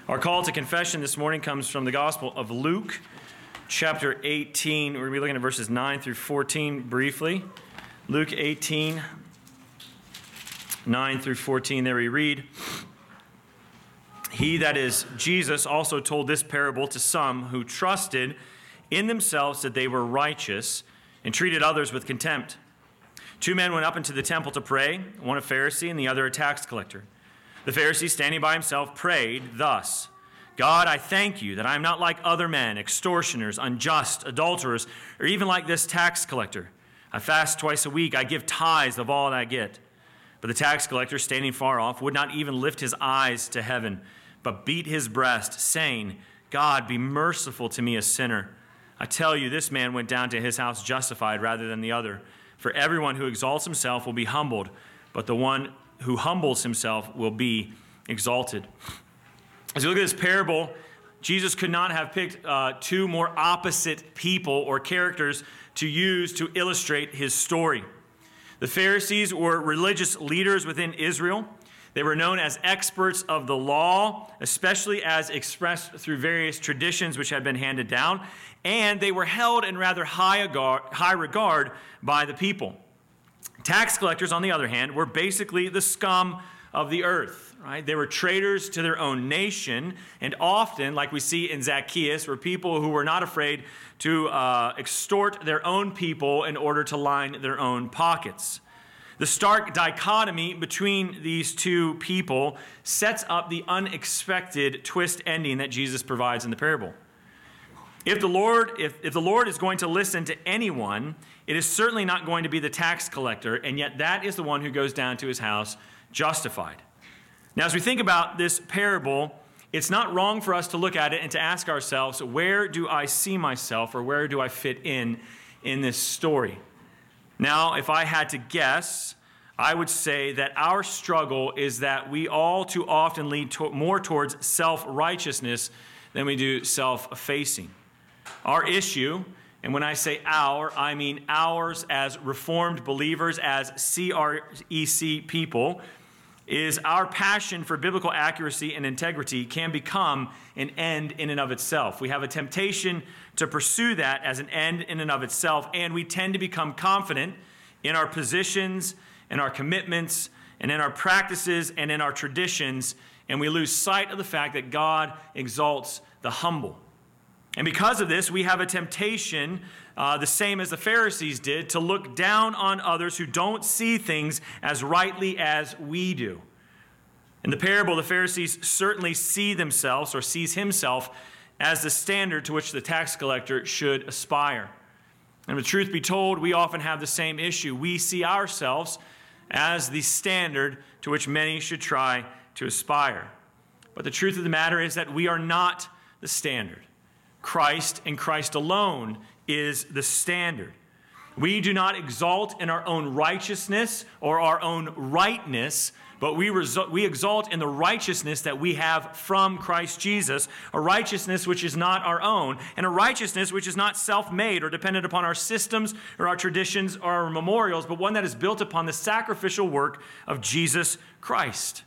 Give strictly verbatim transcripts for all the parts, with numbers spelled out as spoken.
Our call to confession this morning comes from the Gospel of Luke, chapter eighteen. We're going to be looking at verses nine through fourteen briefly. Luke eighteen, nine through fourteen, there we read, "He, that is Jesus, also told this parable to some who trusted in themselves that they were righteous and treated others with contempt. Two men went up into the temple to pray, one a Pharisee and the other a tax collector. The Pharisee, standing by himself, prayed thus, 'God, I thank you that I am not like other men, extortioners, unjust, adulterers, or even like this tax collector. I fast twice a week. I give tithes of all that I get.' But the tax collector, standing far off, would not even lift his eyes to heaven, but beat his breast, saying, 'God, be merciful to me, a sinner.' I tell you, this man went down to his house justified rather than the other. For everyone who exalts himself will be humbled, but the one who humbles himself will be exalted." As you look at this parable, Jesus could not have picked uh, two more opposite people or characters to use to illustrate his story. The Pharisees were religious leaders within Israel. They were known as experts of the law, especially as expressed through various traditions which had been handed down, and they were held in rather high regard by the people. Tax collectors, on the other hand, were basically the scum of the earth, right? They were traitors to their own nation, and often, like we see in Zacchaeus, were people who were not afraid to uh, extort their own people in order to line their own pockets. The stark dichotomy between these two people sets up the unexpected twist ending that Jesus provides in the parable. If the Lord, if, if the Lord is going to listen to anyone, it is certainly not going to be the tax collector, and yet that is the one who goes down to his house justified. Now, as we think about this parable, it's not wrong for us to look at it and to ask ourselves, where do I see myself, or where do I fit in in this story? Now, if I had to guess, I would say that our struggle is that we all too often lead to, more towards self-righteousness than we do self-effacing. Our issue, and when I say our, I mean ours as Reformed believers, as C R E C people, is our passion for biblical accuracy and integrity can become an end in and of itself. We have a temptation to pursue that as an end in and of itself, and we tend to become confident in our positions, in our commitments, and in our practices, and in our traditions, and we lose sight of the fact that God exalts the humble. And because of this, we have a temptation, uh, the same as the Pharisees did, to look down on others who don't see things as rightly as we do. In the parable, the Pharisees certainly see themselves, or sees himself, as the standard to which the tax collector should aspire. And the truth be told, we often have the same issue. We see ourselves as the standard to which many should try to aspire. But the truth of the matter is that we are not the standard. Christ and Christ alone is the standard. We do not exalt in our own righteousness or our own rightness, but we, result, we exalt in the righteousness that we have from Christ Jesus, a righteousness which is not our own, and a righteousness which is not self-made or dependent upon our systems or our traditions or our memorials, but one that is built upon the sacrificial work of Jesus Christ.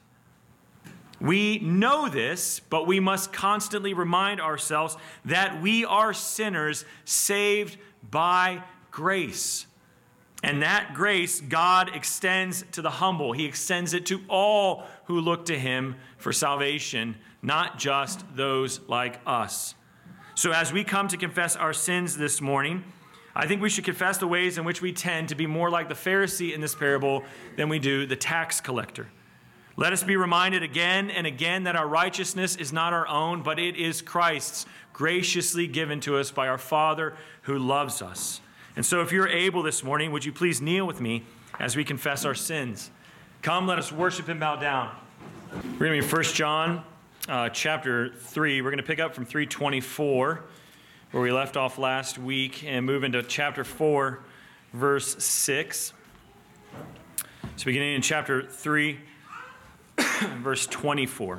We know this, but we must constantly remind ourselves that we are sinners saved by grace. And that grace God extends to the humble. He extends it to all who look to him for salvation, not just those like us. So as we come to confess our sins this morning, I think we should confess the ways in which we tend to be more like the Pharisee in this parable than we do the tax collector. Let us be reminded again and again that our righteousness is not our own, but it is Christ's, graciously given to us by our Father who loves us. And so if you're able this morning, would you please kneel with me as we confess our sins? Come, let us worship and bow down. We're going to be First John uh, chapter three. We're going to pick up from three twenty-four, where we left off last week, and move into chapter four, verse six. So beginning in chapter three, verse twenty-four.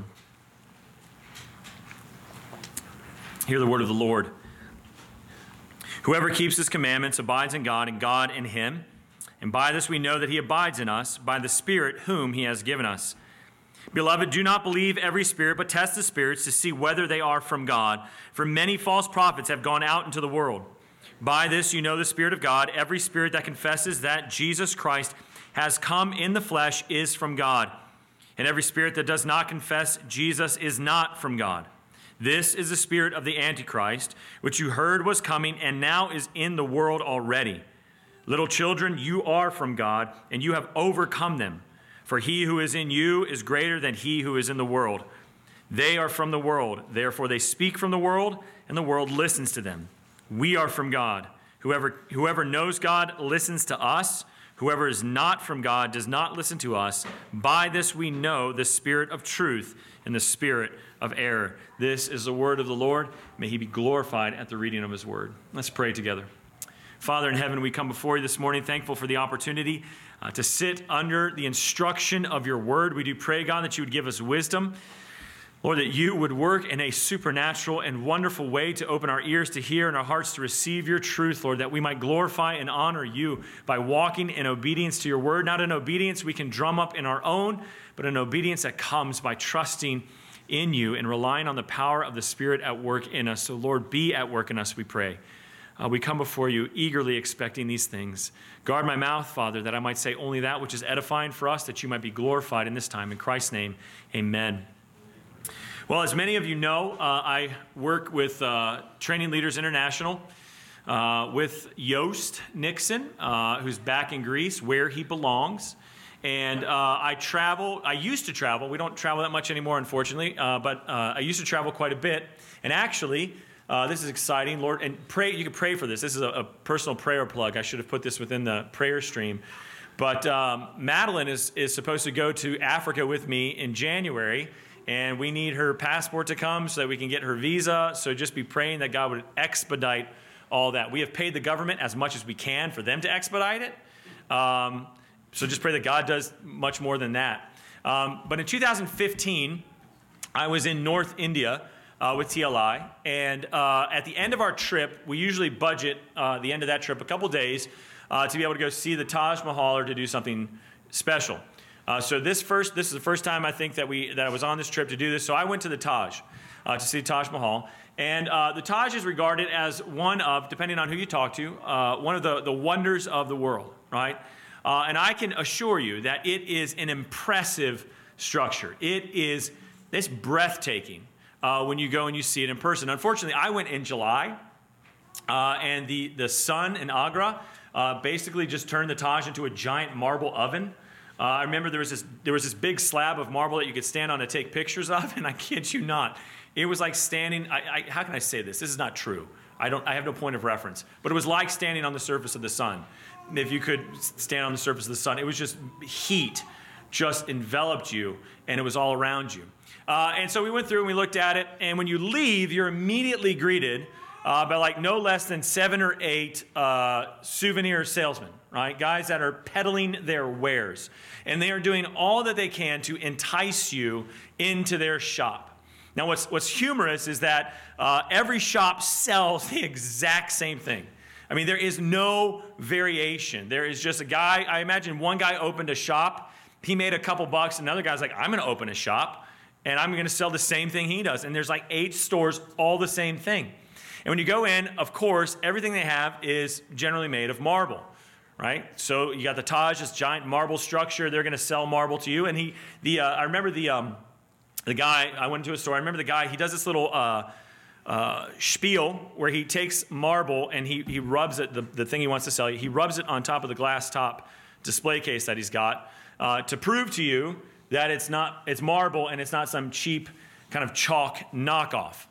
Hear the word of the Lord. Whoever keeps his commandments abides in God, and God in him. And by this we know that he abides in us, by the Spirit whom he has given us. Beloved, do not believe every spirit, but test the spirits to see whether they are from God. For many false prophets have gone out into the world. By this you know the Spirit of God. Every spirit that confesses that Jesus Christ has come in the flesh is from God. And every spirit that does not confess Jesus is not from God. This is the spirit of the Antichrist, which you heard was coming and now is in the world already. Little children, you are from God, and you have overcome them. For he who is in you is greater than he who is in the world. They are from the world, therefore they speak from the world, and the world listens to them. We are from God. Whoever, whoever knows God listens to us. Whoever is not from God does not listen to us. By this we know the spirit of truth and the spirit of error. This is the word of the Lord. May he be glorified at the reading of his word. Let's pray together. Father in heaven, we come before you this morning, thankful for the opportunity uh, to sit under the instruction of your word. We do pray, God, that you would give us wisdom. Lord, that you would work in a supernatural and wonderful way to open our ears to hear and our hearts to receive your truth, Lord, that we might glorify and honor you by walking in obedience to your word, not in obedience we can drum up in our own, but an obedience that comes by trusting in you and relying on the power of the Spirit at work in us. So, Lord, be at work in us, we pray. Uh, we come before you eagerly expecting these things. Guard my mouth, Father, that I might say only that which is edifying for us, that you might be glorified in this time. In Christ's name, amen. Well, as many of you know, uh, I work with uh, Training Leaders International uh, with Joost Nixon, uh, who's back in Greece, where he belongs. And uh, I travel, I used to travel, we don't travel that much anymore, unfortunately, uh, but uh, I used to travel quite a bit. And actually, uh, this is exciting, Lord, and pray. You can pray for this. This is a, a personal prayer plug. I should have put this within the prayer stream. But um, Madeline is, is supposed to go to Africa with me in January, and we need her passport to come so that we can get her visa. So just be praying that God would expedite all that. We have paid the government as much as we can for them to expedite it. Um, so just pray that God does much more than that. Um, but in two thousand fifteen, I was in North India uh, with T L I. And uh, at the end of our trip, we usually budget uh, the end of that trip a couple days uh, to be able to go see the Taj Mahal or to do something special. Uh, so this first, this is the first time I think that we that I was on this trip to do this. So I went to the Taj uh, to see Taj Mahal, and uh, the Taj is regarded as one of, depending on who you talk to, uh, one of the the wonders of the world, right? Uh, and I can assure you that it is an impressive structure. It is it's breathtaking uh, when you go and you see it in person. Unfortunately, I went in July, uh, and the the sun in Agra uh, basically just turned the Taj into a giant marble oven. Uh, I remember there was this there was this big slab of marble that you could stand on to take pictures of, and I kid you not, it was like standing. I, I, how can I say this? This is not true. I don't. I have no point of reference. But it was like standing on the surface of the sun. If you could stand on the surface of the sun, it was just heat, just enveloped you, and it was all around you. Uh, and so we went through and we looked at it. And when you leave, you're immediately greeted uh, by like no less than seven or eight uh, souvenir salesmen. Right? Guys that are peddling their wares. And they are doing all that they can to entice you into their shop. Now, what's, what's humorous is that uh, every shop sells the exact same thing. I mean, there is no variation. There is just a guy, I imagine one guy opened a shop, he made a couple bucks, another guy's like, I'm going to open a shop, and I'm going to sell the same thing he does. And there's like eight stores, all the same thing. And when you go in, of course, everything they have is generally made of marble. Right, so you got the Taj, this giant marble structure. They're going to sell marble to you. And he, the, uh, I remember the, um, the guy. I went into a store. I remember the guy. He does this little uh, uh, spiel where he takes marble and he he rubs it. The, the thing he wants to sell you. He rubs it on top of the glass top display case that he's got uh, to prove to you that it's not it's marble and it's not some cheap kind of chalk knockoff.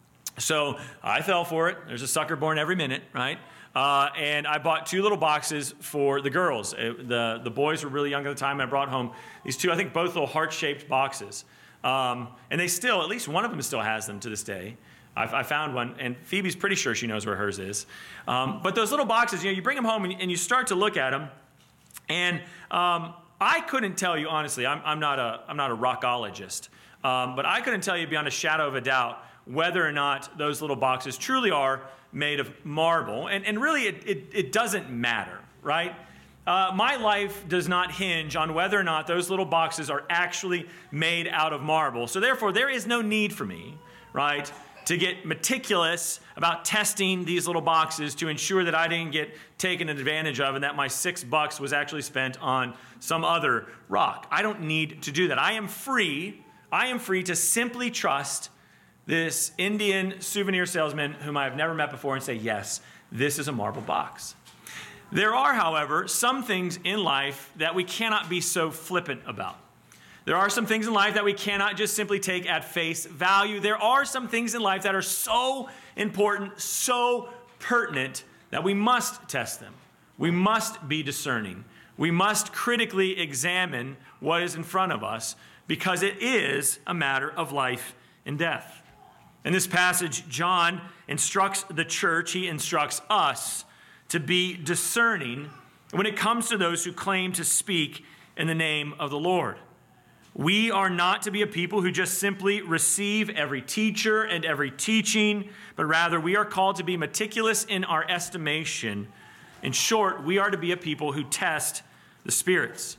So I fell for it. There's a sucker born every minute, right? Uh, and I bought two little boxes for the girls. It, the, the boys were really young at the time. I brought home these two, I think both little heart-shaped boxes. Um, and they still, at least one of them still has them to this day. I, I found one, and Phoebe's pretty sure she knows where hers is. Um, but those little boxes, you know, you bring them home and, and you start to look at them. And um, I couldn't tell you, honestly, I'm, I'm, not, a, I'm not a rockologist. Um, but I couldn't tell you beyond a shadow of a doubt whether or not those little boxes truly are made of marble. And, and really, it, it, it doesn't matter, right? uh, my life does not hinge on whether or not those little boxes are actually made out of marble. So therefore, there is no need for me, right, to get meticulous about testing these little boxes to ensure that I didn't get taken advantage of and that my six bucks was actually spent on some other rock. I don't need to do that. I am free. I am free to simply trust this Indian souvenir salesman whom I have never met before and say, yes, this is a marble box. There are, however, some things in life that we cannot be so flippant about. There are some things in life that we cannot just simply take at face value. There are some things in life that are so important, so pertinent, that we must test them. We must be discerning. We must critically examine what is in front of us because it is a matter of life and death. In this passage, John instructs the church, he instructs us to be discerning when it comes to those who claim to speak in the name of the Lord. We are not to be a people who just simply receive every teacher and every teaching, but rather we are called to be meticulous in our estimation. In short, we are to be a people who test the spirits.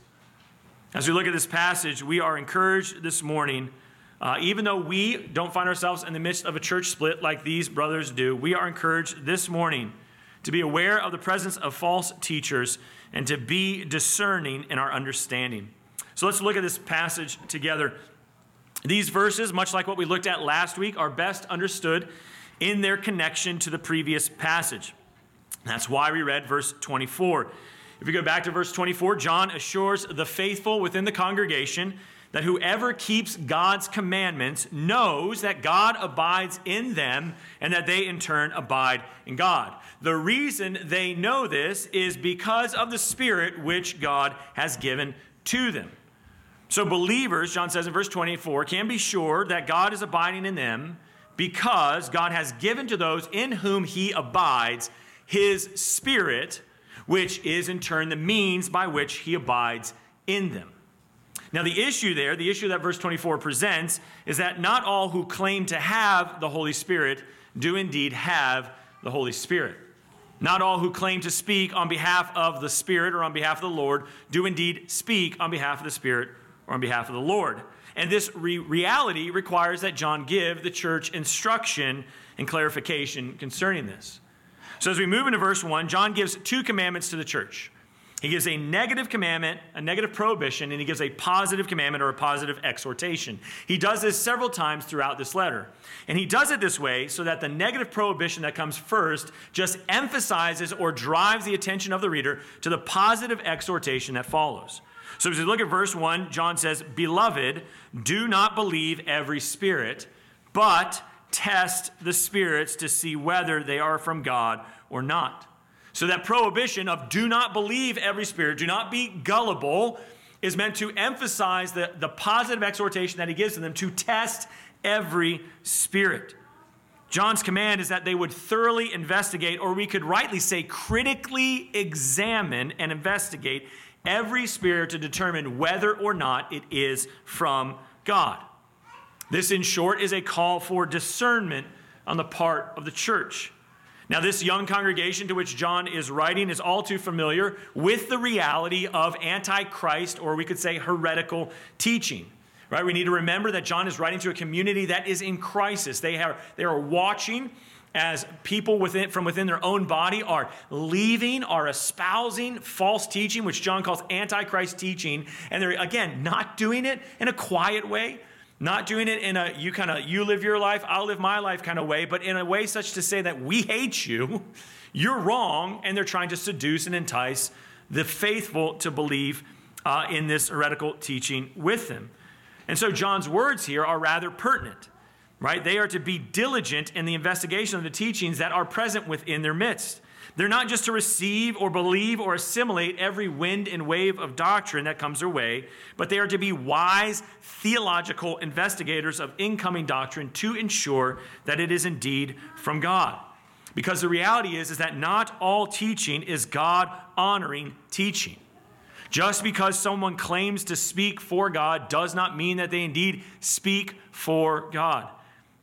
As we look at this passage, we are encouraged this morning, uh, even though we don't find ourselves in the midst of a church split like these brothers do, we are encouraged this morning to be aware of the presence of false teachers and to be discerning in our understanding. So let's look at this passage together. These verses, much like what we looked at last week, are best understood in their connection to the previous passage. That's why we read verse twenty-four. If you go back to verse twenty-four, John assures the faithful within the congregation that whoever keeps God's commandments knows that God abides in them and that they in turn abide in God. The reason they know this is because of the Spirit which God has given to them. So believers, John says in verse twenty-four, can be sure that God is abiding in them because God has given to those in whom he abides his Spirit, which is in turn the means by which he abides in them. Now the issue there, the issue that verse twenty-four presents, is that not all who claim to have the Holy Spirit do indeed have the Holy Spirit. Not all who claim to speak on behalf of the Spirit or on behalf of the Lord do indeed speak on behalf of the Spirit or on behalf of the Lord. And this re- reality requires that John give the church instruction and clarification concerning this. So as we move into verse one, John gives two commandments to the church. He gives a negative commandment, a negative prohibition, and he gives a positive commandment or a positive exhortation. He does this several times throughout this letter. And he does it this way so that the negative prohibition that comes first just emphasizes or drives the attention of the reader to the positive exhortation that follows. So as we look at verse one, John says, "Beloved, do not believe every spirit, but test the spirits to see whether they are from God or not." So that prohibition of do not believe every spirit, do not be gullible, is meant to emphasize the, the positive exhortation that he gives to them to test every spirit. John's command is that they would thoroughly investigate, or we could rightly say critically examine and investigate every spirit to determine whether or not it is from God. This, in short, is a call for discernment on the part of the church. Now, this young congregation to which John is writing is all too familiar with the reality of antichrist, or we could say heretical teaching. Right? We need to remember that John is writing to a community that is in crisis. They are, they are watching as people within, from within their own body are leaving, are espousing false teaching, which John calls antichrist teaching. And they're, again, not doing it in a quiet way, not doing it in a you kind of you live your life, I'll live my life kind of way, but in a way such to say that we hate you, you're wrong, and they're trying to seduce and entice the faithful to believe uh, in this heretical teaching with them. And so John's words here are rather pertinent, right? They are to be diligent in the investigation of the teachings that are present within their midst. They're not just to receive or believe or assimilate every wind and wave of doctrine that comes their way, but they are to be wise theological investigators of incoming doctrine to ensure that it is indeed from God. Because the reality is, is that not all teaching is God-honoring teaching. Just because someone claims to speak for God does not mean that they indeed speak for God.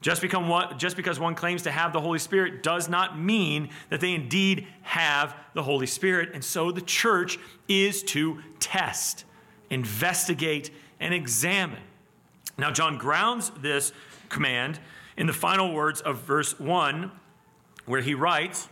Just, become what, just because one claims to have the Holy Spirit does not mean that they indeed have the Holy Spirit. And so the church is to test, investigate, and examine. Now, John grounds this command in the final words of verse one, where he writes,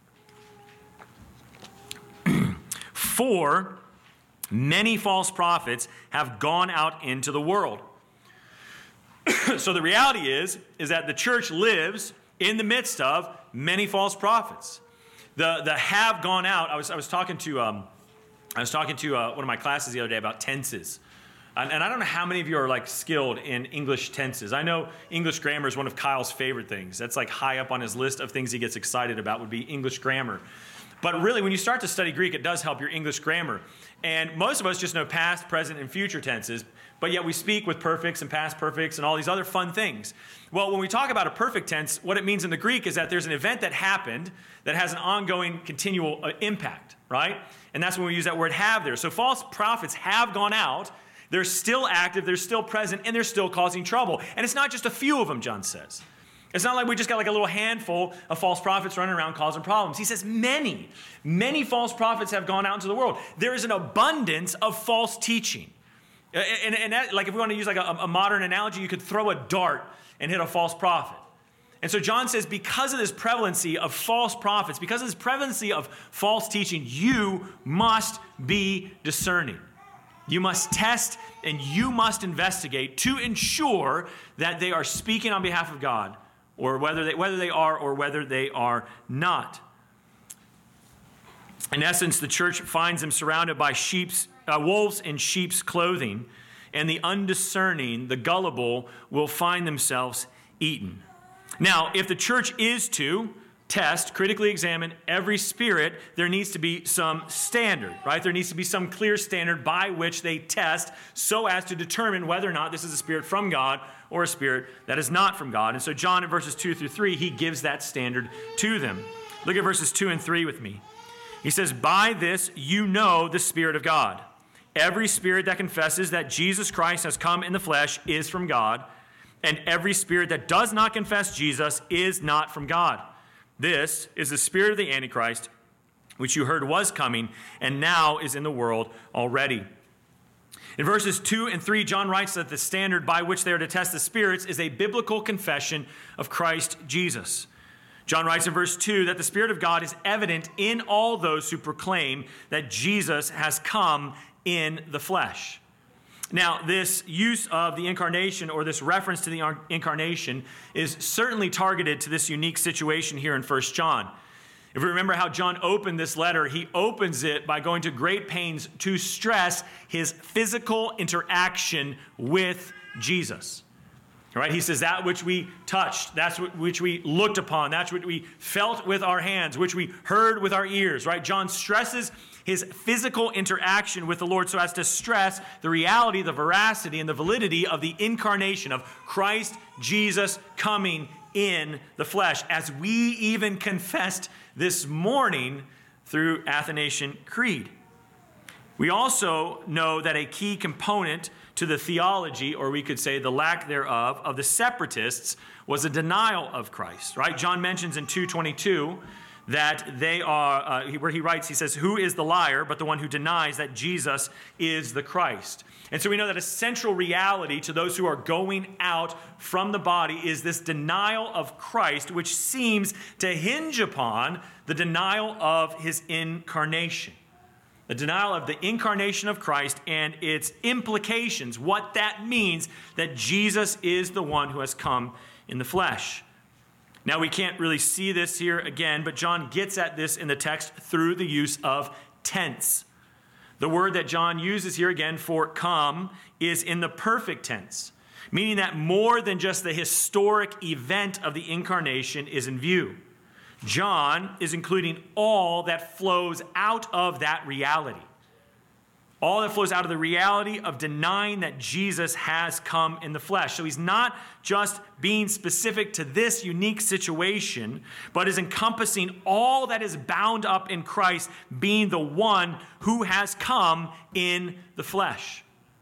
"For many false prophets have gone out into the world." So the reality is, is that the church lives in the midst of many false prophets. The the have gone out. I was I was talking to um, I was talking to uh, one of my classes the other day about tenses, and, and I don't know how many of you are like skilled in English tenses. I know English grammar is one of Kyle's favorite things. That's like high up on his list of things he gets excited about would be English grammar. But really, when you start to study Greek, it does help your English grammar. And most of us just know past, present, and future tenses, but yet we speak with perfects and past perfects and all these other fun things. Well, when we talk about a perfect tense, what it means in the Greek is that there's an event that happened that has an ongoing, continual uh, impact, right? And that's when we use that word have there. So false prophets have gone out. They're still active, they're still present, and they're still causing trouble. And it's not just a few of them, John says. It's not like we just got like a little handful of false prophets running around causing problems. He says many, many false prophets have gone out into the world. There is an abundance of false teaching. And, and that, like if we want to use like a, a modern analogy, you could throw a dart and hit a false prophet. And so John says because of this prevalency of false prophets, because of this prevalency of false teaching, you must be discerning. You must test and you must investigate to ensure that they are speaking on behalf of God, or whether they, whether they are or whether they are not. In essence, the church finds them surrounded by sheep's, uh, wolves in sheep's clothing, and the undiscerning, the gullible, will find themselves eaten. Now, if the church is to test, critically examine every spirit, there needs to be some standard, right? There needs to be some clear standard by which they test so as to determine whether or not this is a spirit from God or a spirit that is not from God. And so John in verses two through three, he gives that standard to them. Look at verses two and three with me. He says, "By this you know the Spirit of God. Every spirit that confesses that Jesus Christ has come in the flesh is from God, and every spirit that does not confess Jesus is not from God. This is the spirit of the Antichrist, which you heard was coming, and now is in the world already." In verses two and three, John writes that the standard by which they are to test the spirits is a biblical confession of Christ Jesus. John writes in verse two that the Spirit of God is evident in all those who proclaim that Jesus has come in the flesh. Now, this use of the incarnation, or this reference to the incarnation, is certainly targeted to this unique situation here in First John. If we remember how John opened this letter, he opens it by going to great pains to stress his physical interaction with Jesus. All right, he says that which we touched, that's which we looked upon, that's what we felt with our hands, which we heard with our ears, right? John stresses his physical interaction with the Lord so as to stress the reality, the veracity, and the validity of the incarnation of Christ Jesus coming in the flesh, as we even confessed this morning through Athanasian Creed. We also know that a key component to the theology, or we could say the lack thereof, of the separatists was a denial of Christ, right? John mentions in two twenty-two that they are, uh, where he writes, he says, "Who is the liar but the one who denies that Jesus is the Christ?" And so we know that a central reality to those who are going out from the body is this denial of Christ, which seems to hinge upon the denial of his incarnation. The denial of the incarnation of Christ and its implications, what that means that Jesus is the one who has come in the flesh. Now, we can't really see this here again, but John gets at this in the text through the use of tense. The word that John uses here again for come is in the perfect tense, meaning that more than just the historic event of the incarnation is in view. John is including all that flows out of that reality. All that flows out of the reality of denying that Jesus has come in the flesh. So he's not just being specific to this unique situation, but is encompassing all that is bound up in Christ being the one who has come in the flesh.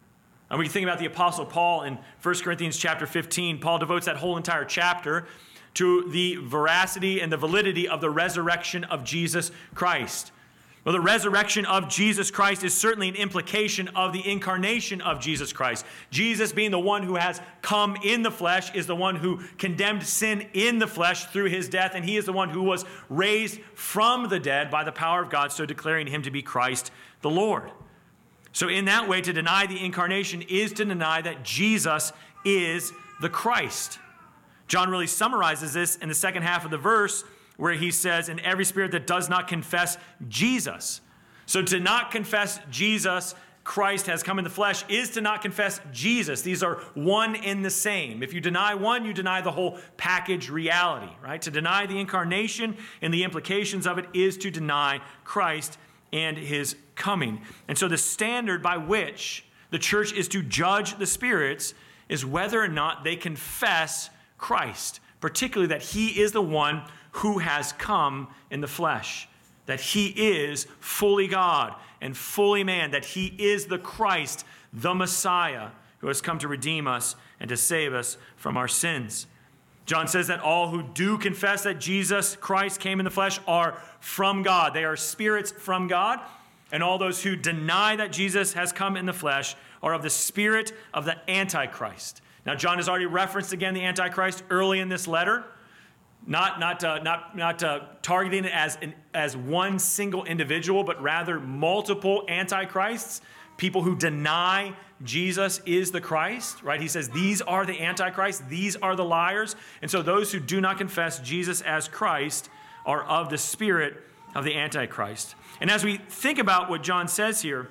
And we can think about the Apostle Paul in First Corinthians chapter fifteen. Paul devotes that whole entire chapter to the veracity and the validity of the resurrection of Jesus Christ. Well, the resurrection of Jesus Christ is certainly an implication of the incarnation of Jesus Christ. Jesus, being the one who has come in the flesh, is the one who condemned sin in the flesh through his death, and he is the one who was raised from the dead by the power of God, so declaring him to be Christ the Lord. So in that way, to deny the incarnation is to deny that Jesus is the Christ. John really summarizes this in the second half of the verse, where he says, "In every spirit that does not confess Jesus." So to not confess Jesus, Christ has come in the flesh, is to not confess Jesus. These are one and the same. If you deny one, you deny the whole package reality, right? To deny the incarnation and the implications of it is to deny Christ and his coming. And so the standard by which the church is to judge the spirits is whether or not they confess Christ, particularly that he is the one who has come in the flesh, that he is fully God and fully man, that he is the Christ, the Messiah, who has come to redeem us and to save us from our sins. John says that all who do confess that Jesus Christ came in the flesh are from God. They are spirits from God. And all those who deny that Jesus has come in the flesh are of the spirit of the Antichrist. Now, John has already referenced again the Antichrist early in this letter. Not, not, uh, not, not uh, targeting it as, an, as one single individual, but rather multiple antichrists, people who deny Jesus is the Christ, right? He says these are the antichrists, these are the liars. And so those who do not confess Jesus as Christ are of the spirit of the Antichrist. And as we think about what John says here,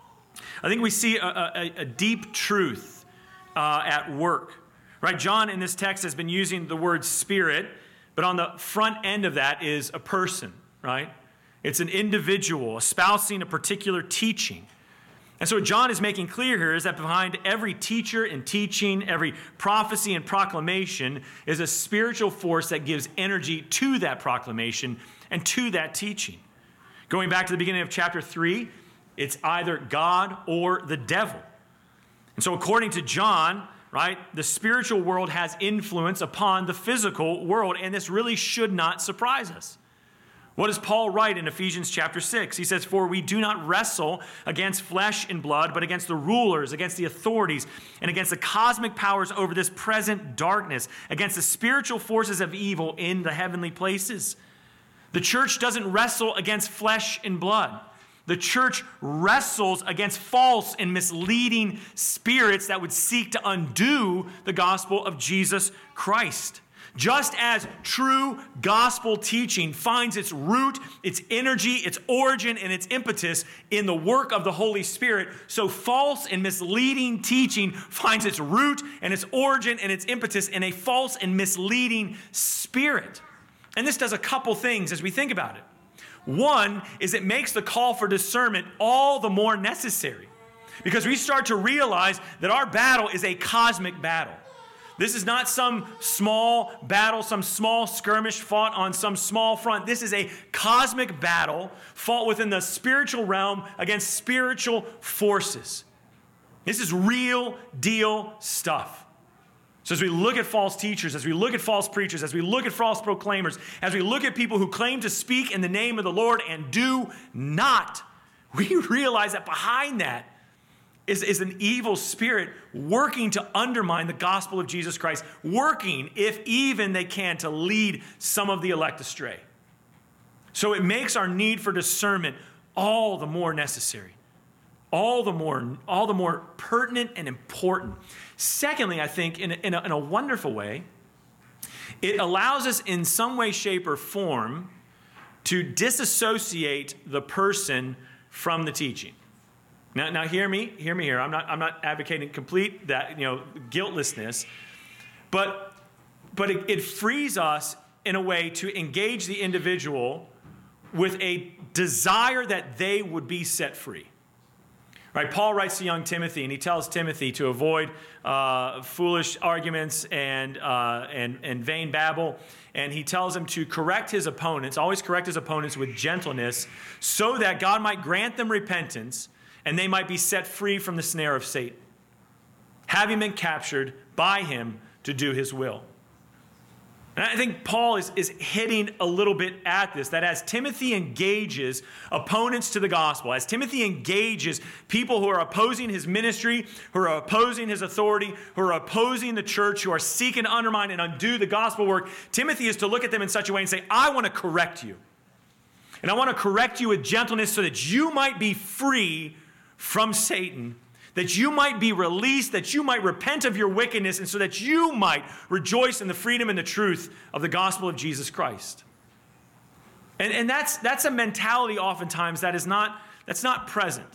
I think we see a, a, a deep truth uh, at work, right? John in this text has been using the word spirit, but on the front end of that is a person, right? It's an individual espousing a particular teaching. And so what John is making clear here is that behind every teacher and teaching, every prophecy and proclamation is a spiritual force that gives energy to that proclamation and to that teaching. Going back to the beginning of chapter three, it's either God or the devil. And so according to John, right, the spiritual world has influence upon the physical world, and this really should not surprise us. What does Paul write in Ephesians chapter six? He says, "For we do not wrestle against flesh and blood, but against the rulers, against the authorities, and against the cosmic powers over this present darkness, against the spiritual forces of evil in the heavenly places." The church doesn't wrestle against flesh and blood. The church wrestles against false and misleading spirits that would seek to undo the gospel of Jesus Christ. Just as true gospel teaching finds its root, its energy, its origin, and its impetus in the work of the Holy Spirit, so false and misleading teaching finds its root and its origin and its impetus in a false and misleading spirit. And this does a couple things as we think about it. One is it makes the call for discernment all the more necessary because we start to realize that our battle is a cosmic battle. This is not some small battle, some small skirmish fought on some small front. This is a cosmic battle fought within the spiritual realm against spiritual forces. This is real deal stuff. So as we look at false teachers, as we look at false preachers, as we look at false proclaimers, as we look at people who claim to speak in the name of the Lord and do not, we realize that behind that is, is an evil spirit working to undermine the gospel of Jesus Christ, working, if even they can, to lead some of the elect astray. So it makes our need for discernment all the more necessary. All the more, all the more pertinent and important. Secondly, I think in a, in, a, in a wonderful way, it allows us in some way, shape, or form to disassociate the person from the teaching. Now, now hear me, hear me here. I'm not, I'm not advocating complete that, you know, guiltlessness, but, but it, it frees us in a way to engage the individual with a desire that they would be set free. Right, Paul writes to young Timothy, and he tells Timothy to avoid uh, foolish arguments and, uh, and, and vain babble. And he tells him to correct his opponents, always correct his opponents with gentleness, so that God might grant them repentance and they might be set free from the snare of Satan. having been captured by him to do his will. And I think Paul is, is hitting a little bit at this, that as Timothy engages opponents to the gospel, as Timothy engages people who are opposing his ministry, who are opposing his authority, who are opposing the church, who are seeking to undermine and undo the gospel work, Timothy is to look at them in such a way and say, I want to correct you. And I want to correct you with gentleness so that you might be free from Satan, that you might be released, that you might repent of your wickedness, and so that you might rejoice in the freedom and the truth of the gospel of Jesus Christ. And, and that's, that's a mentality oftentimes that is not, that's not present.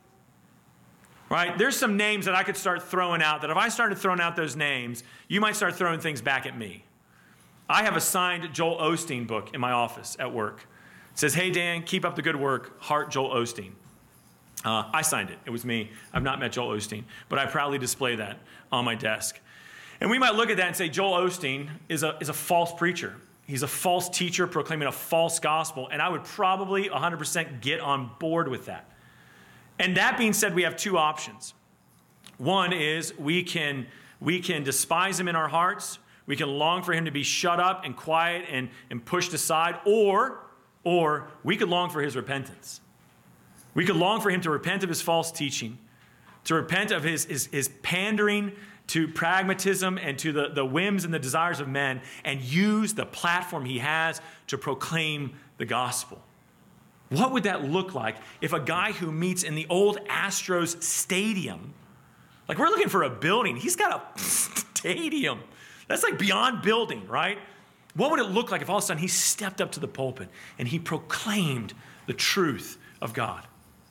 Right? There's some names that I could start throwing out that if I started throwing out those names, you might start throwing things back at me. I have a signed Joel Osteen book in my office at work. It says, hey, Dan, keep up the good work. Heart, Joel Osteen. Uh, I signed it. It was me. I've not met Joel Osteen, but I proudly display that on my desk. And we might look at that and say, Joel Osteen is a, is a false preacher. He's a false teacher proclaiming a false gospel. And I would probably one hundred percent get on board with that. And that being said, we have two options. One is we can, we can despise him in our hearts. We can long for him to be shut up and quiet and, and pushed aside. Or, or we could long for his repentance. We could long for him to repent of his false teaching, to repent of his, his, his pandering to pragmatism and to the, the whims and the desires of men, and use the platform he has to proclaim the gospel. What would that look like if a guy who meets in the old Astros stadium, like we're looking for a building, he's got a stadium. That's like beyond building, right? What would it look like if all of a sudden he stepped up to the pulpit and he proclaimed the truth of God?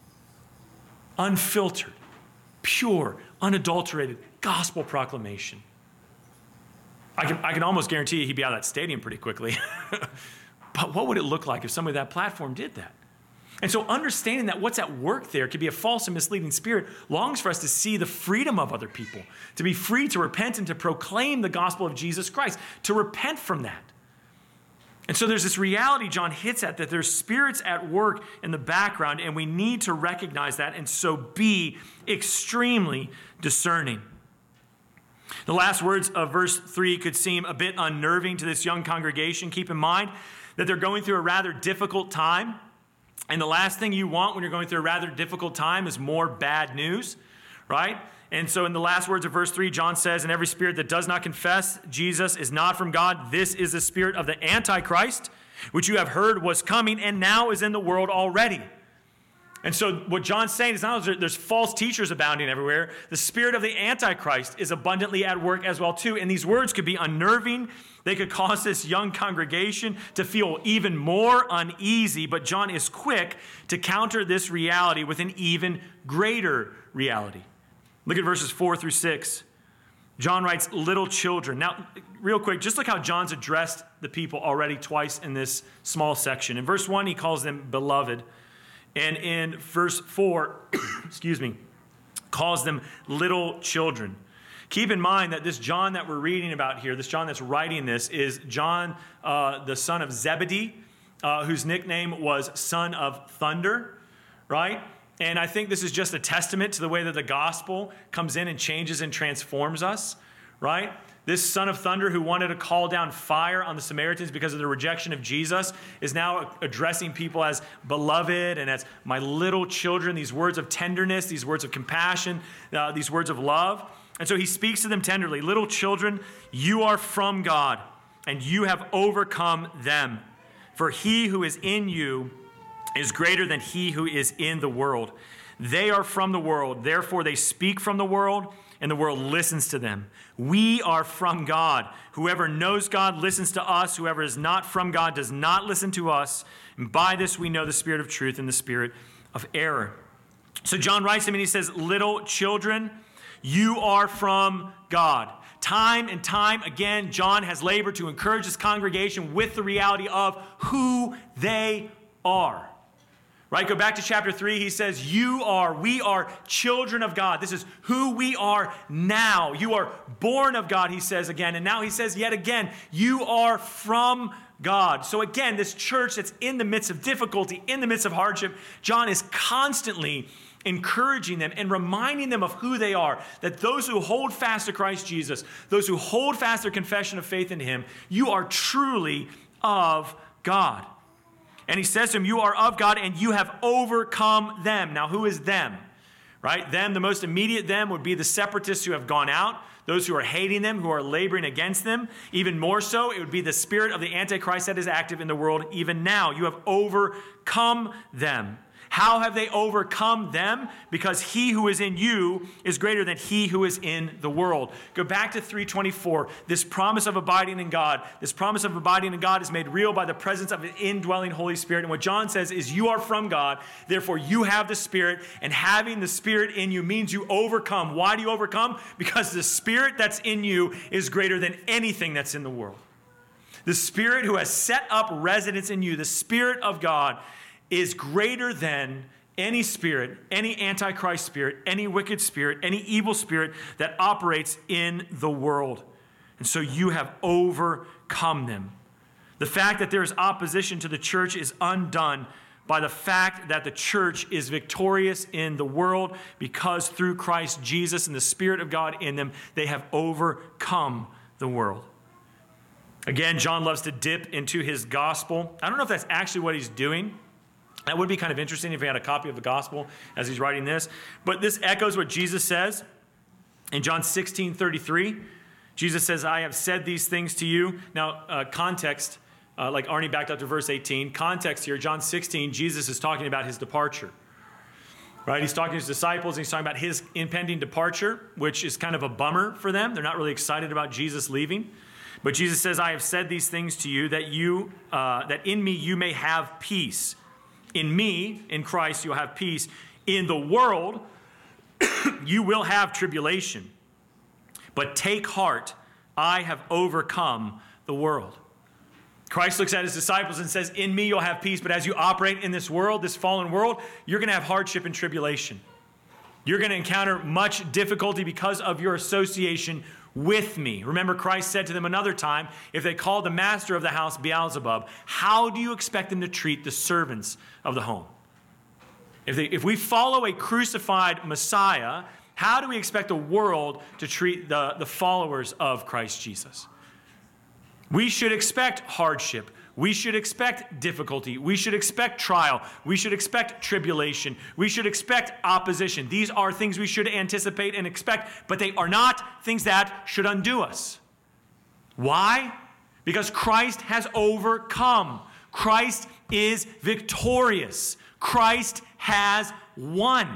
Unfiltered, pure, unadulterated gospel proclamation. I can, I can almost guarantee you he'd be out of that stadium pretty quickly. But what would it look like if somebody with that platform did that? And so understanding that what's at work there could be a false and misleading spirit longs for us to see the freedom of other people, to be free to repent and to proclaim the gospel of Jesus Christ, to repent from that. And so there's this reality John hits at, that there's spirits at work in the background, and we need to recognize that and so be extremely discerning. The last words of verse three could seem a bit unnerving to this young congregation. Keep in mind that they're going through a rather difficult time. And the last thing you want when you're going through a rather difficult time is more bad news, right? And so in the last words of verse three, John says, and every spirit that does not confess Jesus is not from God. This is the spirit of the Antichrist, which you have heard was coming and now is in the world already. And so what John's saying is not only there's false teachers abounding everywhere, the spirit of the Antichrist is abundantly at work as well too. And these words could be unnerving. They could cause this young congregation to feel even more uneasy. But John is quick to counter this reality with an even greater reality. Look at verses four through six. John writes, little children. Now, real quick, just look how John's addressed the people already twice in this small section. In verse one, he calls them beloved. And in verse four, excuse me, calls them little children. Keep in mind that this John that we're reading about here, this John that's writing this, is John, uh, the son of Zebedee, uh, whose nickname was Son of Thunder, right? And I think this is just a testament to the way that the gospel comes in and changes and transforms us, right? This son of thunder who wanted to call down fire on the Samaritans because of the rejection of Jesus is now addressing people as beloved and as my little children, these words of tenderness, these words of compassion, uh, these words of love. And so he speaks to them tenderly. Little children, you are from God, and you have overcome them. For he who is in you is greater than he who is in the world. They are from the world, therefore they speak from the world, and the world listens to them. We are from God. Whoever knows God listens to us. Whoever is not from God does not listen to us. And by this we know the spirit of truth and the spirit of error. So John writes to him and he says, little children, you are from God. Time and time again, John has labored to encourage his congregation with the reality of who they are. Right? Go back to chapter three. He says, you are, we are children of God. This is who we are now. You are born of God, he says again. And now he says yet again, you are from God. So again, this church that's in the midst of difficulty, in the midst of hardship, John is constantly encouraging them and reminding them of who they are, that those who hold fast to Christ Jesus, those who hold fast their confession of faith in him, you are truly of God. And he says to him, you are of God and you have overcome them. Now, who is them? Right? Them, the most immediate them would be the separatists who have gone out, those who are hating them, who are laboring against them. Even more so, it would be the spirit of the Antichrist that is active in the world even now. You have overcome them. How have they overcome them? Because he who is in you is greater than he who is in the world. Go back to three twenty-four. This promise of abiding in God, this promise of abiding in God is made real by the presence of an indwelling Holy Spirit. And what John says is you are from God, therefore you have the Spirit, and having the Spirit in you means you overcome. Why do you overcome? Because the Spirit that's in you is greater than anything that's in the world. The Spirit who has set up residence in you, the Spirit of God, is greater than any spirit, any antichrist spirit, any wicked spirit, any evil spirit that operates in the world. And so you have overcome them. The fact that there is opposition to the church is undone by the fact that the church is victorious in the world because through Christ Jesus and the Spirit of God in them, they have overcome the world. Again, John loves to dip into his gospel. I don't know if that's actually what he's doing. That would be kind of interesting if he had a copy of the gospel as he's writing this. But this echoes what Jesus says in John sixteen thirty-three. Jesus says, I have said these things to you. Now, uh, context, uh, like Arnie backed up to verse eighteen. Context here, John sixteen, Jesus is talking about his departure. Right? He's talking to his disciples, and he's talking about his impending departure, which is kind of a bummer for them. They're not really excited about Jesus leaving. But Jesus says, I have said these things to you, that you, uh, that in me you may have peace. In me, in Christ, you'll have peace. In the world, you will have tribulation. But take heart, I have overcome the world. Christ looks at his disciples and says, in me you'll have peace, but as you operate in this world, this fallen world, you're going to have hardship and tribulation. You're going to encounter much difficulty because of your association with me. Remember, Christ said to them another time, if they called the master of the house Beelzebub, how do you expect them to treat the servants of the home? If, they, if we follow a crucified Messiah, how do we expect the world to treat the, the followers of Christ Jesus? We should expect hardship. We should expect difficulty. We should expect trial. We should expect tribulation. We should expect opposition. These are things we should anticipate and expect, but they are not things that should undo us. Why? Because Christ has overcome. Christ is victorious. Christ has won.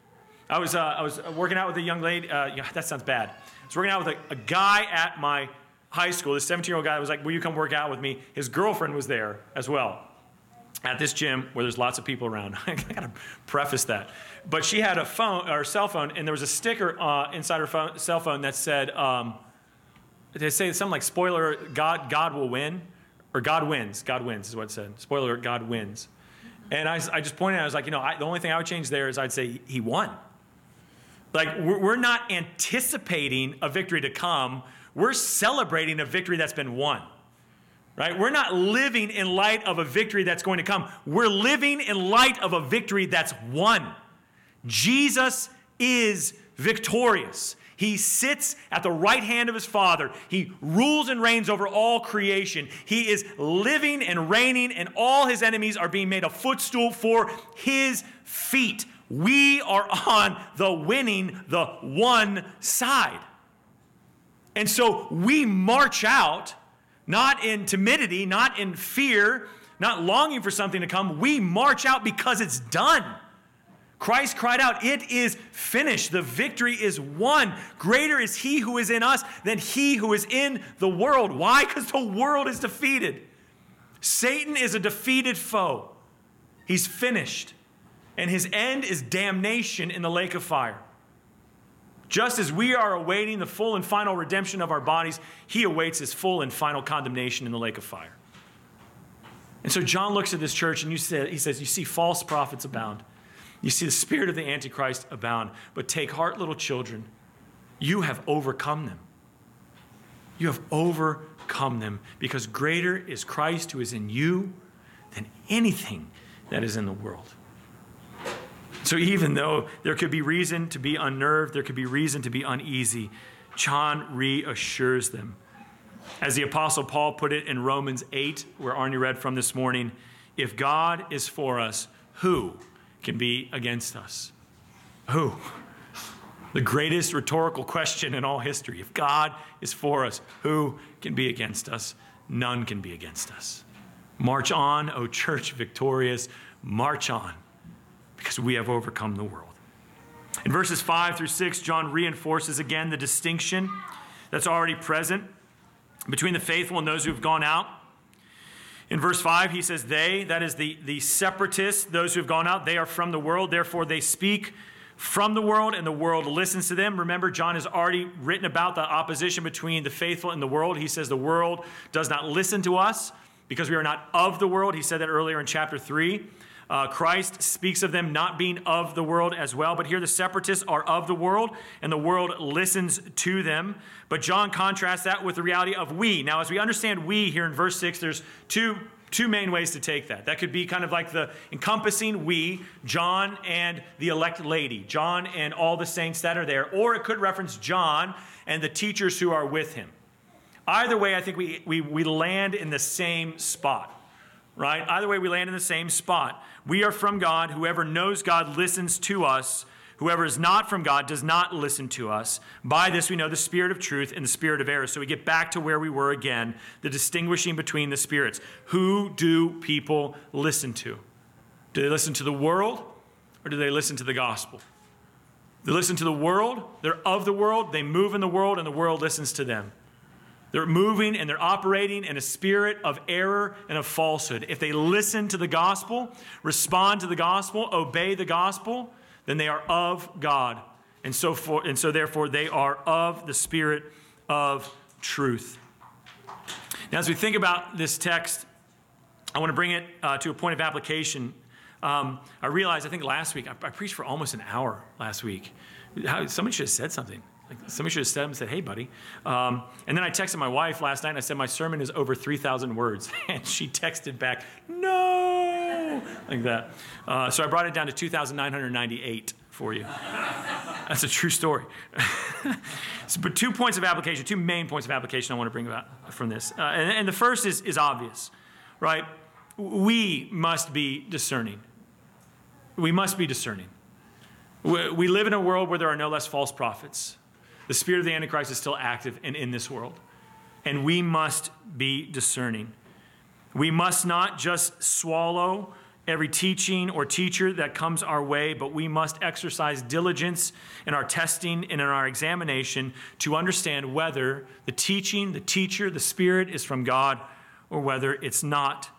I was, uh, I was working out with a young lady. Uh, yeah, that sounds bad. I was working out with a, a guy at my high school. This seventeen-year-old guy was like, will you come work out with me? His girlfriend was there as well at this gym where there's lots of people around. I got to preface that. But she had a phone, or cell phone, and there was a sticker uh, inside her phone, cell phone that said, um, they say something like, spoiler, God, God will win, or God wins. God wins is what it said. Spoiler, God wins. And I, I just pointed out, I was like, you know, I, the only thing I would change there is I'd say he won. Like, we're, we're not anticipating a victory to come. We're celebrating a victory that's been won, right? We're not living in light of a victory that's going to come. We're living in light of a victory that's won. Jesus is victorious. He sits at the right hand of his Father. He rules and reigns over all creation. He is living and reigning, and all his enemies are being made a footstool for his feet. We are on the winning, the one side. And so we march out, not in timidity, not in fear, not longing for something to come. We march out because it's done. Christ cried out, it is finished. The victory is won. Greater is he who is in us than he who is in the world. Why? Because the world is defeated. Satan is a defeated foe. He's finished. And his end is damnation in the lake of fire. Just as we are awaiting the full and final redemption of our bodies, he awaits his full and final condemnation in the lake of fire. And so John looks at this church and you say, he says, you see false prophets abound. You see the spirit of the Antichrist abound. But take heart, little children. You have overcome them. You have overcome them because greater is Christ who is in you than anything that is in the world. So even though there could be reason to be unnerved, there could be reason to be uneasy, John reassures them. As the Apostle Paul put it in Romans eight, where Arnie read from this morning, if God is for us, who can be against us? Who? The greatest rhetorical question in all history. If God is for us, who can be against us? None can be against us. March on, O church victorious, march on, because we have overcome the world. In verses five through six, John reinforces again the distinction that's already present between the faithful and those who have gone out. In verse five, he says, they, that is the, the separatists, those who have gone out, they are from the world, therefore they speak from the world, and the world listens to them. Remember, John has already written about the opposition between the faithful and the world. He says the world does not listen to us because we are not of the world. He said that earlier in chapter three. Uh, Christ speaks of them not being of the world as well. But here the separatists are of the world, and the world listens to them. But John contrasts that with the reality of we. Now, as we understand we here in verse six, there's two Two main ways to take that. That could be kind of like the encompassing we, John and the elect lady, John and all the saints that are there, or it could reference John and the teachers who are with him. Either way, I think we, we, we land in the same spot, right? Either way, we land in the same spot. We are from God. Whoever knows God listens to us. Whoever is not from God does not listen to us. By this we know the spirit of truth and the spirit of error. So we get back to where we were again, the distinguishing between the spirits. Who do people listen to? Do they listen to the world, or do they listen to the gospel? They listen to the world, they're of the world, they move in the world, and the world listens to them. They're moving and they're operating in a spirit of error and of falsehood. If they listen to the gospel, respond to the gospel, obey the gospel, then they are of God. And so, for, and so therefore, they are of the spirit of truth. Now, as we think about this text, I want to bring it uh, to a point of application. Um, I realized, I think last week, I, I preached for almost an hour last week. How, somebody should have said something. Like somebody should have said and said, hey, buddy. Um, and then I texted my wife last night and I said, my sermon is over three thousand words. And she texted back, no, like that. Uh, so I brought it down to two thousand nine hundred ninety-eight for you. That's a true story. So, but two points of application, two main points of application I want to bring about from this. Uh, and, and the first is, is obvious, right? We must be discerning. We must be discerning. We, we live in a world where there are no less false prophets. The spirit of the Antichrist is still active and in this world. And we must be discerning. We must not just swallow every teaching or teacher that comes our way, but we must exercise diligence in our testing and in our examination to understand whether the teaching, the teacher, the spirit is from God or whether it's not.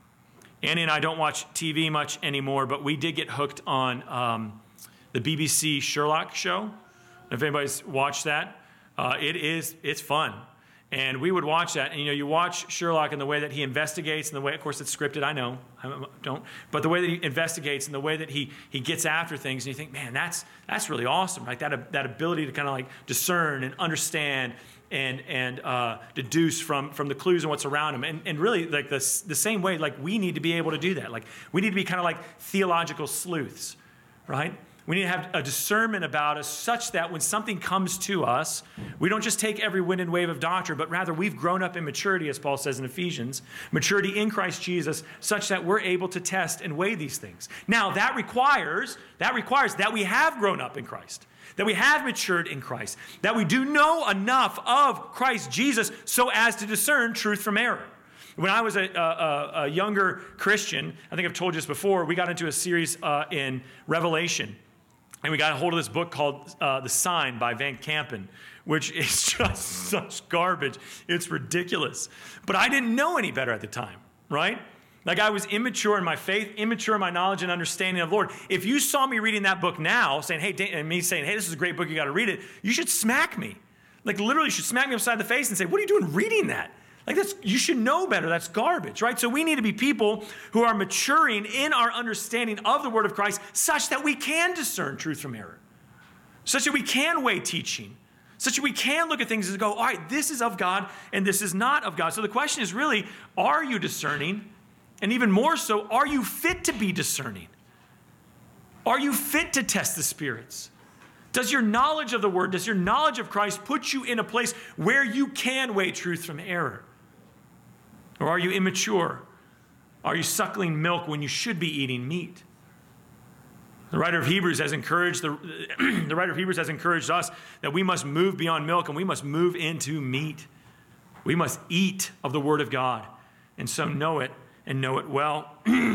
Annie and I don't watch T V much anymore, but we did get hooked on um, the B B C Sherlock show. If anybody's watched that, uh, it is, it's fun. And we would watch that. And, you know, you watch Sherlock and the way that he investigates and the way, of course, it's scripted, I know, I don't. But the way that he investigates and the way that he he gets after things, and you think, man, that's that's really awesome. Like that, that ability to kind of like discern and understand and and uh, deduce from, from the clues and what's around him. And, and really, like the, the same way, like we need to be able to do that. Like we need to be kind of like theological sleuths, right? We need to have a discernment about us such that when something comes to us, we don't just take every wind and wave of doctrine, but rather we've grown up in maturity, as Paul says in Ephesians, maturity in Christ Jesus, such that we're able to test and weigh these things. Now, that requires, that requires that we have grown up in Christ, that we have matured in Christ, that we do know enough of Christ Jesus so as to discern truth from error. When I was a, a, a younger Christian, I think I've told you this before, we got into a series uh, in Revelation. And we got a hold of this book called uh, The Sign by Van Kampen, which is just such garbage. It's ridiculous. But I didn't know any better at the time, right? Like I was immature in my faith, immature in my knowledge and understanding of the Lord. If you saw me reading that book now, saying, hey, Dan, and me saying, hey, this is a great book, you got to read it, you should smack me. Like literally, you should smack me upside the face and say, what are you doing reading that? Like that's, you should know better. That's garbage, right? So we need to be people who are maturing in our understanding of the Word of Christ such that we can discern truth from error, such that we can weigh teaching, such that we can look at things and go, all right, this is of God and this is not of God. So the question is really, are you discerning? And even more so, are you fit to be discerning? Are you fit to test the spirits? Does your knowledge of the word, does your knowledge of Christ put you in a place where you can weigh truth from error? Or are you immature? Are you suckling milk when you should be eating meat? The writer of Hebrews has encouraged the, the writer of Hebrews has encouraged us that we must move beyond milk and we must move into meat. We must eat of the word of God and so know it and know it well.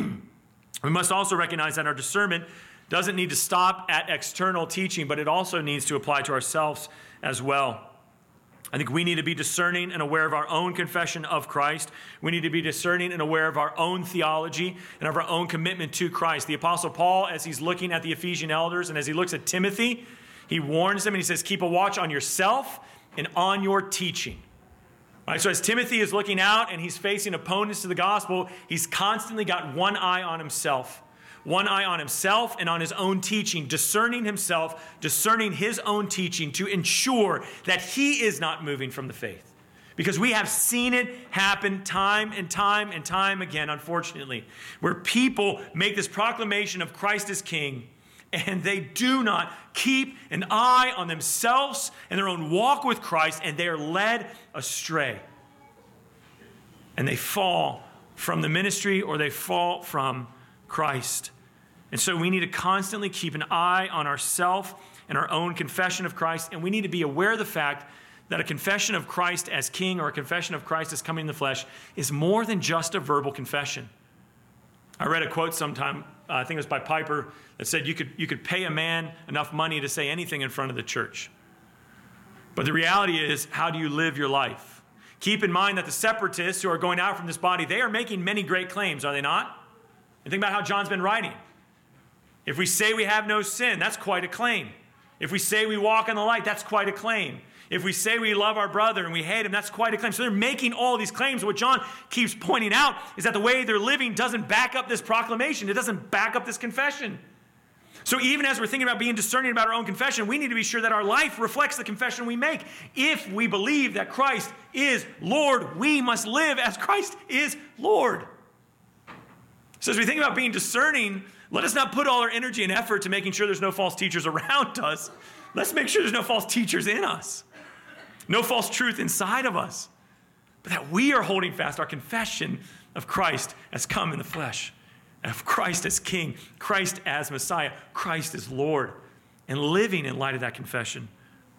We must also recognize that our discernment doesn't need to stop at external teaching, but it also needs to apply to ourselves as well. I think we need to be discerning and aware of our own confession of Christ. We need to be discerning and aware of our own theology and of our own commitment to Christ. The Apostle Paul, as he's looking at the Ephesian elders and as he looks at Timothy, he warns them and he says, keep a watch on yourself and on your teaching. Right, so as Timothy is looking out and he's facing opponents to the gospel, he's constantly got one eye on himself. One eye on himself and on his own teaching, discerning himself, discerning his own teaching to ensure that he is not moving from the faith. Because we have seen it happen time and time and time again, unfortunately, where people make this proclamation of Christ as King, and they do not keep an eye on themselves and their own walk with Christ, and they are led astray. And they fall from the ministry or they fall from Christ. And so we need to constantly keep an eye on ourselves and our own confession of Christ, and we need to be aware of the fact that a confession of Christ as King or a confession of Christ as coming in the flesh is more than just a verbal confession. I read a quote sometime, uh, I think it was by Piper, that said you could, you could pay a man enough money to say anything in front of the church. But the reality is, how do you live your life? Keep in mind that the separatists who are going out from this body, they are making many great claims, are they not? And think about how John's been writing. If we say we have no sin, that's quite a claim. If we say we walk in the light, that's quite a claim. If we say we love our brother and we hate him, that's quite a claim. So they're making all these claims. What John keeps pointing out is that the way they're living doesn't back up this proclamation. It doesn't back up this confession. So even as we're thinking about being discerning about our own confession, we need to be sure that our life reflects the confession we make. If we believe that Christ is Lord, we must live as Christ is Lord. So as we think about being discerning, let us not put all our energy and effort to making sure there's no false teachers around us. Let's make sure there's no false teachers in us. No false truth inside of us. But that we are holding fast our confession of Christ as come in the flesh. Of Christ as King. Christ as Messiah. Christ as Lord. And living in light of that confession.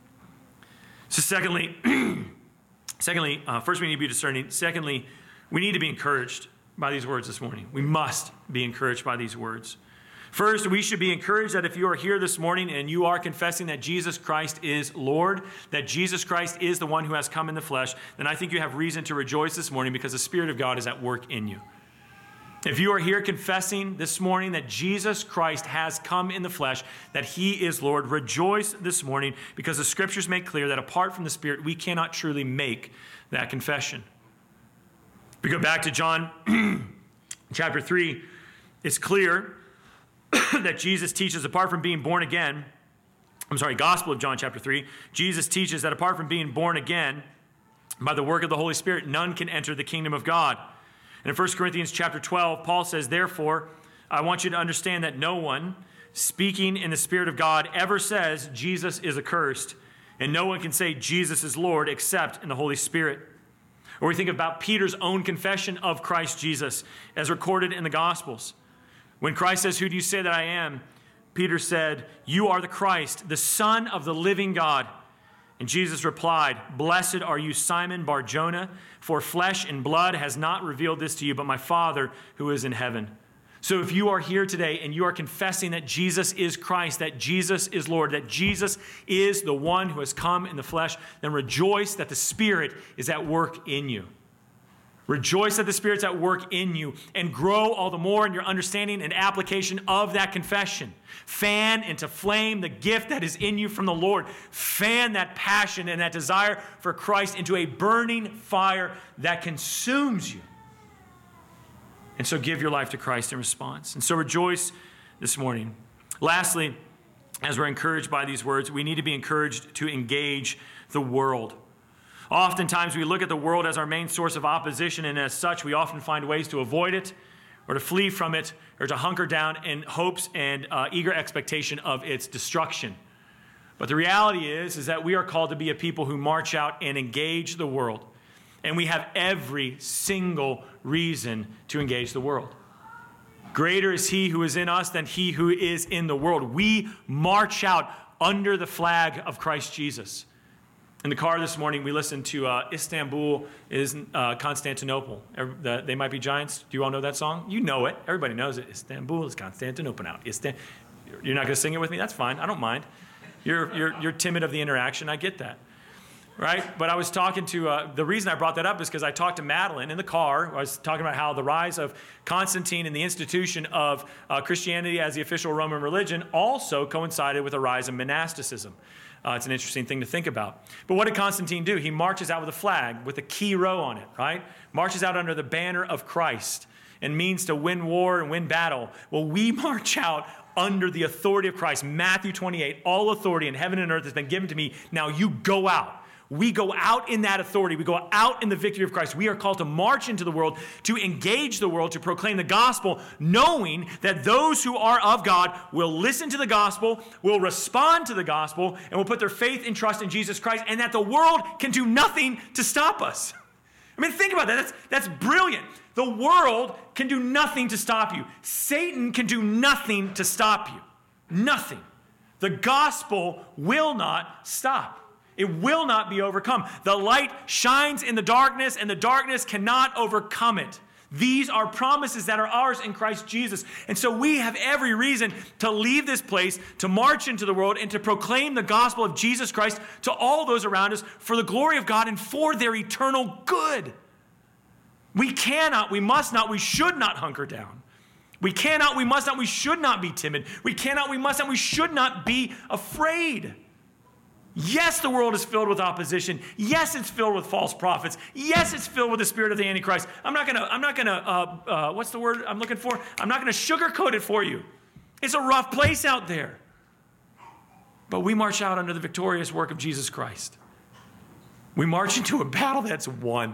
So secondly, secondly, uh, first we need to be discerning. Secondly, we need to be encouraged by these words this morning. We must be encouraged by these words. First, we should be encouraged that if you are here this morning and you are confessing that Jesus Christ is Lord, that Jesus Christ is the one who has come in the flesh, then I think you have reason to rejoice this morning because the Spirit of God is at work in you. If you are here confessing this morning that Jesus Christ has come in the flesh, that he is Lord, rejoice this morning because the scriptures make clear that apart from the Spirit, we cannot truly make that confession. If we go back to John chapter three, it's clear that Jesus teaches apart from being born again, I'm sorry, Gospel of John chapter three, Jesus teaches that apart from being born again by the work of the Holy Spirit, none can enter the kingdom of God. And in First Corinthians chapter twelve, Paul says, therefore, I want you to understand that no one speaking in the Spirit of God ever says Jesus is accursed, and no one can say Jesus is Lord except in the Holy Spirit. Or we think about Peter's own confession of Christ Jesus as recorded in the Gospels. When Christ says, who do you say that I am? Peter said, you are the Christ, the Son of the living God. And Jesus replied, blessed are you, Simon Bar-Jonah, for flesh and blood has not revealed this to you, but my Father who is in heaven. So if you are here today and you are confessing that Jesus is Christ, that Jesus is Lord, that Jesus is the one who has come in the flesh, then rejoice that the Spirit is at work in you. Rejoice that the Spirit's at work in you and grow all the more in your understanding and application of that confession. Fan into flame the gift that is in you from the Lord. Fan that passion and that desire for Christ into a burning fire that consumes you. And so give your life to Christ in response. And so rejoice this morning. Lastly, as we're encouraged by these words, we need to be encouraged to engage the world. Oftentimes we look at the world as our main source of opposition, and as such, we often find ways to avoid it. or to flee from it, or to hunker down in hopes and uh, eager expectation of its destruction. But the reality is, is that we are called to be a people who march out and engage the world. And we have every single reason to engage the world. Greater is he who is in us than he who is in the world. We march out under the flag of Christ Jesus. In the car this morning, we listened to uh, Istanbul is uh, Constantinople. The, they Might Be Giants. Do you all know that song? You know it. Everybody knows it. Istanbul is Constantinople now. Istan- You're not going to sing it with me? That's fine. I don't mind. You're, you're, you're timid of the interaction. I get that. Right? But I was talking to, uh, the reason I brought that up is because I talked to Madeline in the car. I was talking about how the rise of Constantine and the institution of uh, Christianity as the official Roman religion also coincided with the rise of monasticism. Uh, it's an interesting thing to think about. But what did Constantine do? He marches out with a flag with a key row on it, right? Marches out under the banner of Christ and means to win war and win battle. Well, we march out under the authority of Christ. Matthew twenty-eight, all authority in heaven and earth has been given to me. Now you go out. We go out in that authority. We go out in the victory of Christ. We are called to march into the world, to engage the world, to proclaim the gospel, knowing that those who are of God will listen to the gospel, will respond to the gospel, and will put their faith and trust in Jesus Christ, and that the world can do nothing to stop us. I mean, think about that. That's, that's brilliant. The world can do nothing to stop you. Satan can do nothing to stop you. Nothing. The gospel will not stop. It will not be overcome. The light shines in the darkness, and the darkness cannot overcome it. These are promises that are ours in Christ Jesus. And so we have every reason to leave this place, to march into the world, and to proclaim the gospel of Jesus Christ to all those around us for the glory of God and for their eternal good. We cannot, we must not, we should not hunker down. We cannot, we must not, we should not be timid. We cannot, we must not, we should not be afraid. Yes, the world is filled with opposition. Yes, it's filled with false prophets. Yes, it's filled with the spirit of the Antichrist. I'm not gonna, I'm not gonna, uh, uh, what's the word I'm looking for? I'm not gonna sugarcoat it for you. It's a rough place out there. But we march out under the victorious work of Jesus Christ. We march into a battle that's won.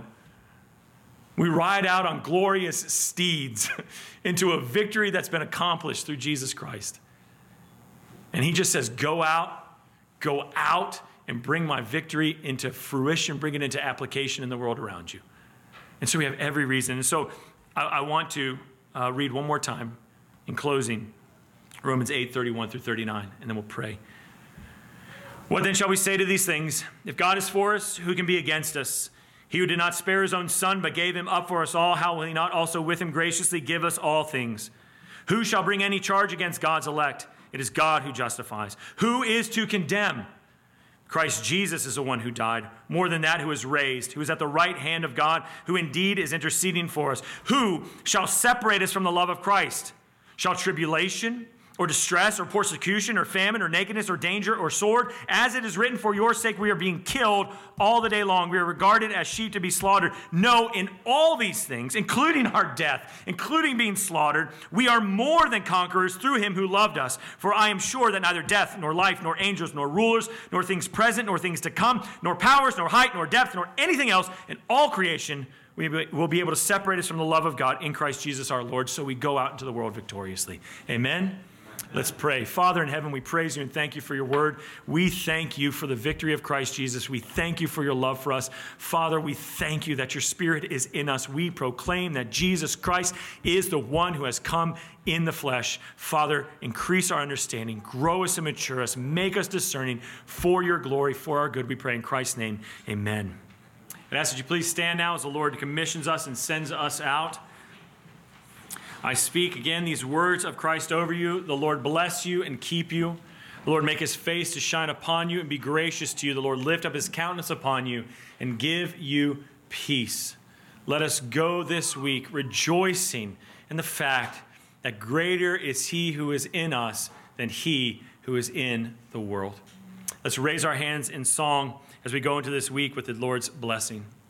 We ride out on glorious steeds into a victory that's been accomplished through Jesus Christ. And he just says, go out. Go out and bring my victory into fruition, bring it into application in the world around you. And so we have every reason. And so I, I want to uh, read one more time in closing, Romans eight, thirty-one through thirty-nine, and then we'll pray. What then shall we say to these things? If God is for us, who can be against us? He who did not spare his own son, but gave him up for us all, how will he not also with him graciously give us all things? Who shall bring any charge against God's elect? It is God who justifies. Who is to condemn? Christ Jesus is the one who died. More than that, who is raised, who is at the right hand of God, who indeed is interceding for us. Who shall separate us from the love of Christ? Shall tribulation or distress or persecution or famine or nakedness or danger or sword? As it is written, for your sake we are being killed all the day long. We are regarded as sheep to be slaughtered. No, in all these things, including our death, including being slaughtered, we are more than conquerors through him who loved us. For I am sure that neither death, nor life, nor angels, nor rulers, nor things present, nor things to come, nor powers, nor height, nor depth, nor anything else in all creation we will be able to separate us from the love of God in Christ Jesus our Lord. So we go out into the world victoriously. Amen. Let's pray. Father in heaven, we praise you and thank you for your word. We thank you for the victory of Christ Jesus. We thank you for your love for us. Father, we thank you that your spirit is in us. We proclaim that Jesus Christ is the one who has come in the flesh. Father, increase our understanding, grow us and mature us, make us discerning for your glory, for our good. We pray in Christ's name. Amen. I ask that you please stand now as the Lord commissions us and sends us out. I speak again these words of Christ over you. The Lord bless you and keep you. The Lord make his face to shine upon you and be gracious to you. The Lord lift up his countenance upon you and give you peace. Let us go this week rejoicing in the fact that greater is he who is in us than he who is in the world. Let's raise our hands in song as we go into this week with the Lord's blessing.